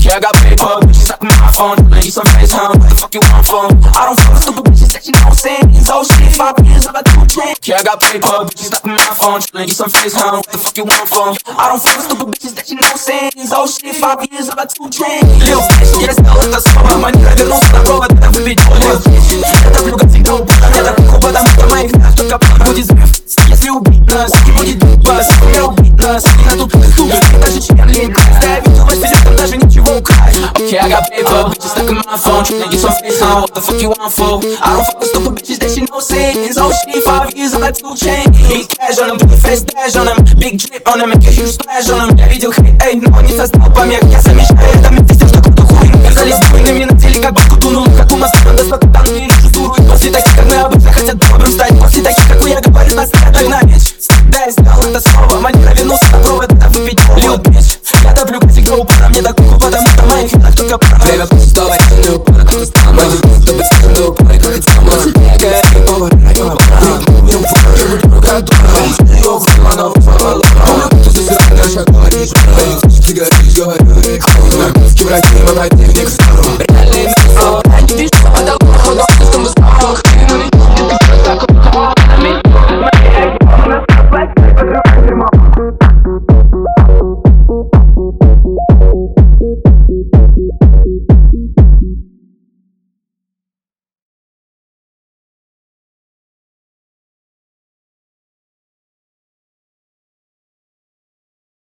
Yeah, I got paper, bitches stuck on my phone. Tryna eat some face, huh? What the fuck you want from? I don't fuck with stupid bitches that you know saying. Oh shit, 5 years, I got 2 chains. Yeah, I got paper, bitches stuck on my phone. Tryna eat some face, huh? What the fuck you want from? I don't fuck with stupid bitches that you know saying. Oh shit, 5 years, I got 2 chains. Lil bitch, я сделал это снова. Манера вернулся на провод, это выведет. Lil bitch, это плюга всегда убита. Мне так легко, потому что моих нас только будет звезд. Если убить нас, не будет бас. Я убить нас, и на тут тупых. Даже член лень. Я видел ваш пиздец, там даже ничего украсть. Okay, I got paper, bitches stuck in my phone. Tryna get some face on, what the fuck you want for? I don't fuck with stupid bitches that you know saying. Oh shit, 5 years, I got 2 chains. Big cash on them, big face dash on them. Big drip on them, make a huge splash on them. Я видел хейт, эй, но не создал помех. Я замечаю, это мне пиздец, что круто хуй. Казались буйными на теле, как бабку тунул. Как у моста, надо столько там не решу дуру. И после таких, как мы обычно, хотят добрым стать. После таких, как я говорю, нас не догнать. Да, я сделал это снова. Манера вернулся на провод, это выпить. Лил bitch, я топлю косик упора. Мне так круто, потому что моих винах только пара. Время пустовать, не упора, кто стал. Мои руки, чтобы стать, не упора, как это сама. Снега, и повара, я пора. Не упора, я буду рука дура. Ее врыла, но врала. Помню, как ты засирай, наша говоришь. Ты говоришь, говорю. Наркотики, враги, мой противник. Реальный мир, не вижу, а потолок,